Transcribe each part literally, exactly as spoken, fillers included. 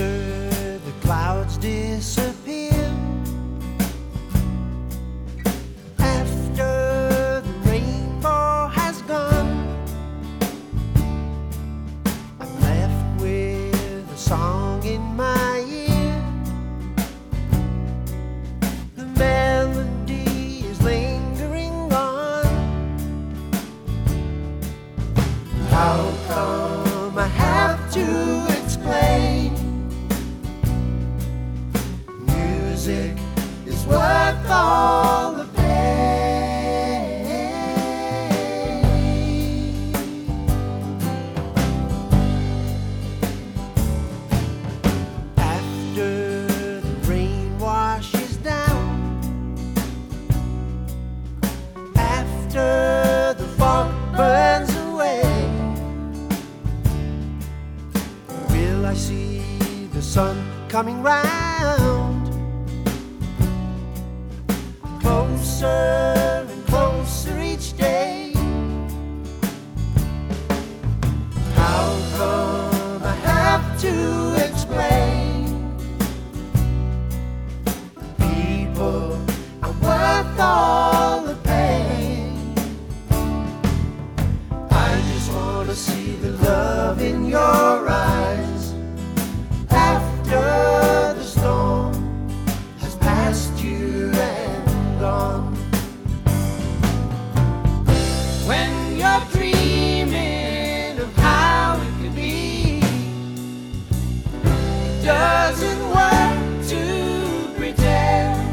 After the clouds disappear, after the rainbow has gone, I'm left with a song in my ear. The melody is lingering on. How come I have to explain? Music is worth all the pain. After the rain washes down, after the fog burns away, will I see the sun coming round? Closer and closer each day. How come I have to explain? People are worth all the pain. I just wanna see the love in your eyes. After the storm has passed you and gone, when you're dreaming of how it could be, it doesn't work to pretend.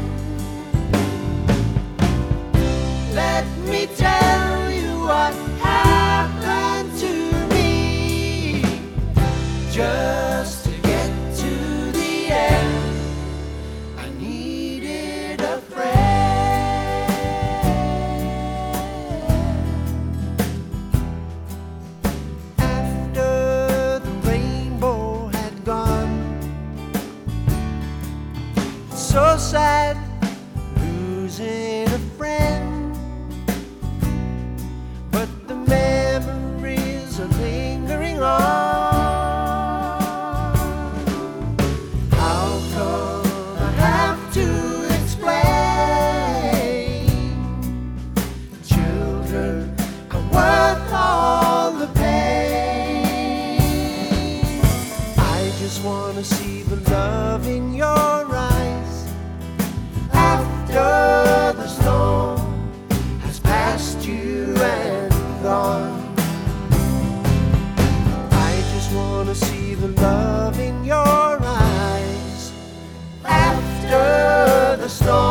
Let me tell you what happened to me. Just to get to the end, I needed a friend. After the rainbow had gone, it's so sad losing a friend, but the memories are lingering on. How come I have to explain? Children are worth all the pain. I just wanna see the love in your eyes. After the storm has passed you and gone, I just wanna see the love in your eyes. After the storm